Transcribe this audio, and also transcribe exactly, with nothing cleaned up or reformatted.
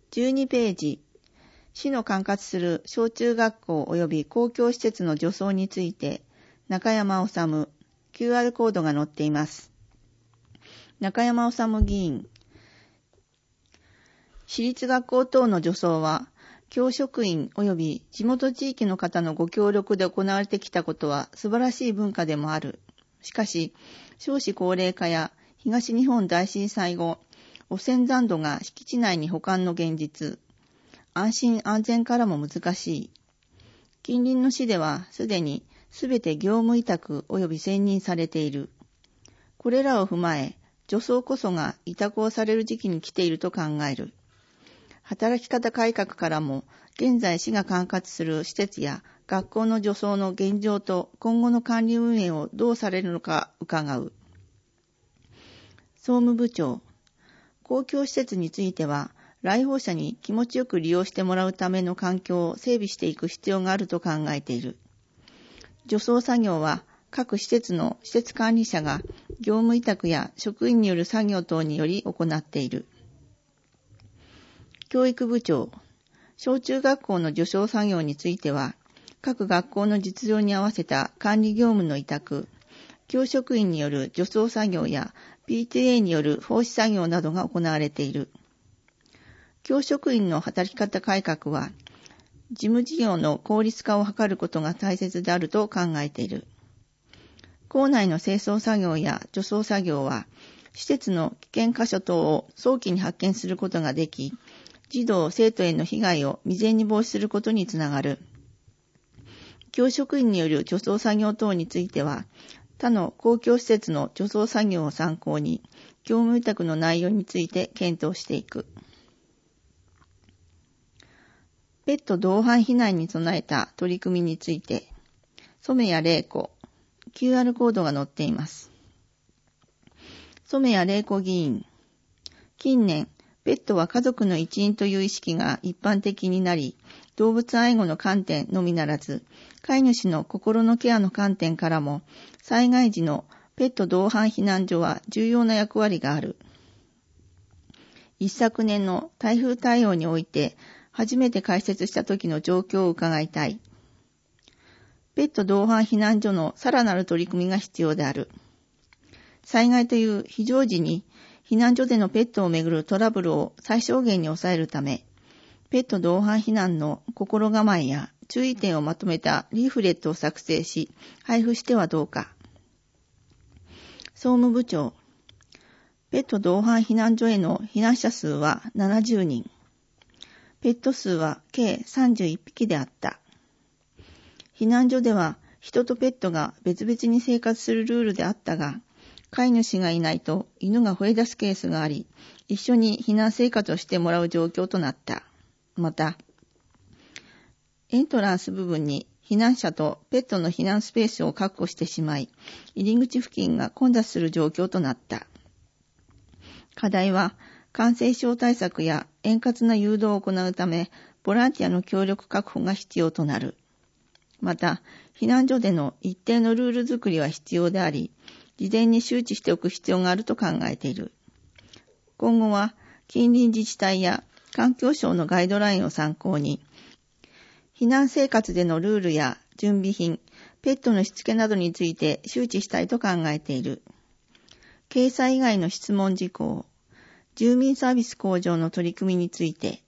じゅうにページ、市の管轄する小中学校及び公共施設の除草について、中山治、キューアール コードが載っています。中山治議員、私立学校等の除草は、教職員及び地元地域の方のご協力で行われてきたことは素晴らしい文化でもある。しかし、少子高齢化や東日本大震災後、汚染残土が敷地内に保管の現実、安心安全からも難しい。近隣の市ではすでにすべて業務委託及び選任されている。これらを踏まえ、除草こそが委託をされる時期に来ていると考える。働き方改革からも、現在市が管轄する施設や学校の除草の現状と今後の管理運営をどうされるのか伺う。総務部長、公共施設については、来訪者に気持ちよく利用してもらうための環境を整備していく必要があると考えている。除草作業は各施設の施設管理者が業務委託や職員による作業等により行っている。教育部長、小中学校の除草作業については、各学校の実情に合わせた管理業務の委託、教職員による除草作業や ピーティーエー による奉仕作業などが行われている。教職員の働き方改革は、事務事業の効率化を図ることが大切であると考えている。校内の清掃作業や除草作業は、施設の危険箇所等を早期に発見することができ、児童・生徒への被害を未然に防止することにつながる。教職員による除草作業等については、他の公共施設の除草作業を参考に、業務委託の内容について検討していく。ペット同伴避難に備えた取り組みについて、染谷玲子、キューアール コードが載っています。染谷玲子議員、近年、ペットは家族の一員という意識が一般的になり、動物愛護の観点のみならず、飼い主の心のケアの観点からも、災害時のペット同伴避難所は重要な役割がある。一昨年の台風対応において、初めて開設した時の状況を伺いたい。ペット同伴避難所のさらなる取り組みが必要である。災害という非常時に、避難所でのペットをめぐるトラブルを最小限に抑えるため、ペット同伴避難の心構えや注意点をまとめたリーフレットを作成し、配布してはどうか。総務部長、ペット同伴避難所への避難者数はななじゅうにん。ペット数は計さんじゅういっぴきであった。避難所では人とペットが別々に生活するルールであったが、飼い主がいないと犬が吠え出すケースがあり、一緒に避難生活をしてもらう状況となった。また、エントランス部分に避難者とペットの避難スペースを確保してしまい、入り口付近が混雑する状況となった。課題は、感染症対策や円滑な誘導を行うため、ボランティアの協力確保が必要となる。また、避難所での一定のルール作りは必要であり、事前に周知しておく必要があると考えている。今後は近隣自治体や環境省のガイドラインを参考に、避難生活でのルールや準備品、ペットのしつけなどについて周知したいと考えている。掲載以外の質問事項、住民サービス向上の取り組みについて、